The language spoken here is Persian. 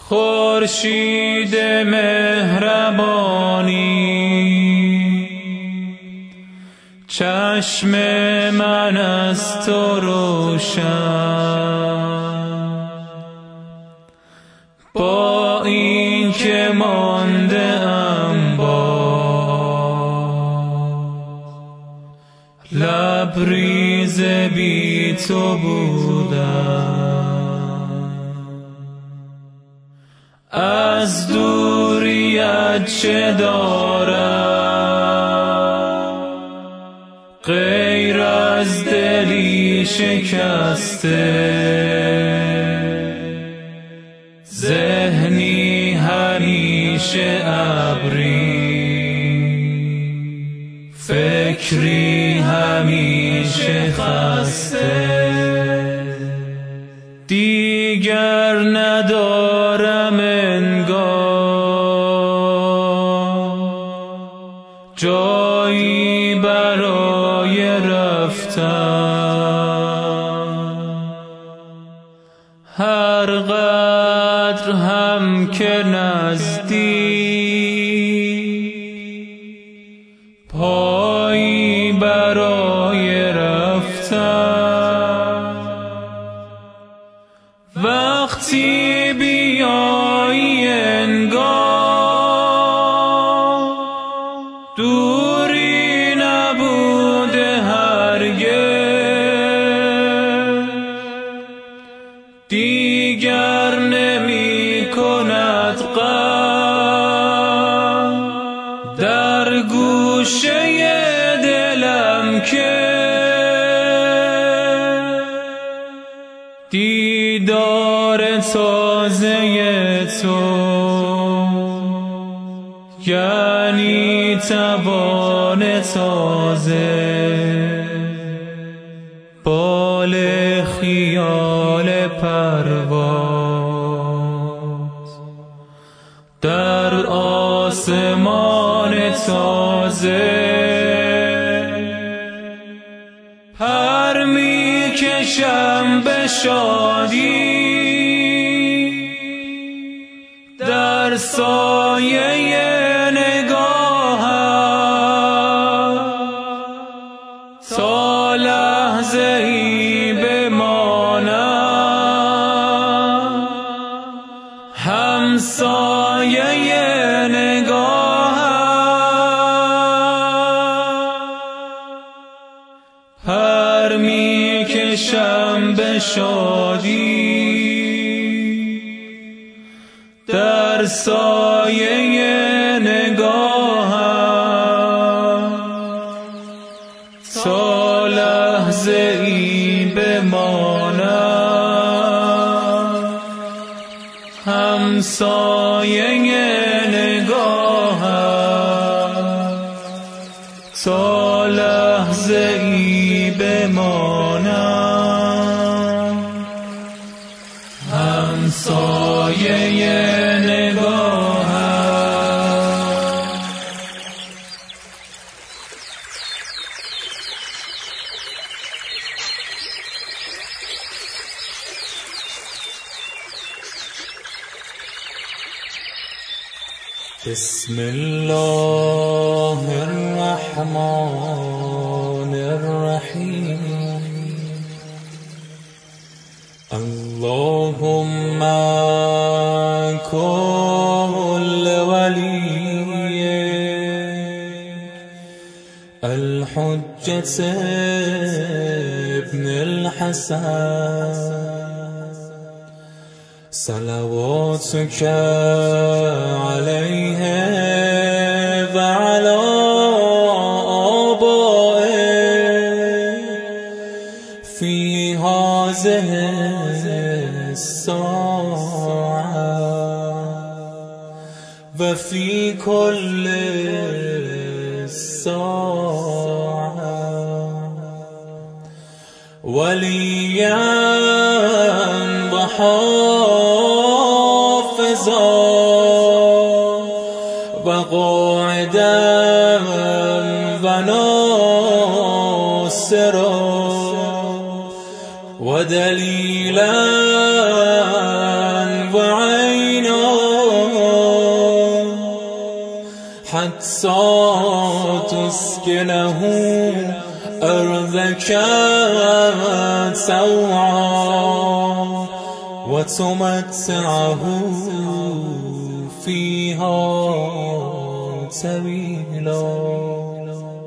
خورشید مهربانی چشم من از تو روشن، با این که مانده ام لبریز بی تو بودم، از دوریت چه دارم غیر از دلی شکسته، ذهنی همیشه ابری، فکری همیشه خسته. دیگر ندارم انگار جایی برای رفتن، هر قدر هم که نزدیک پایی برای رفتن، وقتی بیایی انگار دوری نبوده هرگز، دیگر نمی کند غم در گوشه دلم که دیدار تازه تو، یعنی توان تازه، بال خیال پرواز در آسمان تازه، پر می کشم به شادی در سایه نگاهم، تا لحظه ای بمانم همسایه نگاهم، پر می کشم به شادی در سایه نگاهم، تا لحظه ای بمانم همسایه نگاهم، تا لحظه ای بمانم همسایه نگاهم. بسم الله الرحمن الرحیم. اللهم كل ولي الحجة ابن الحسن صلواتك عليه وعلى آبائه في هذه الساعة وفي كل ساعة وليا وحافظا وقاعدا وناصرا ودليلا وعينا حتى تسكنه أرضك سوعا وتمتعه فيها سبيلا.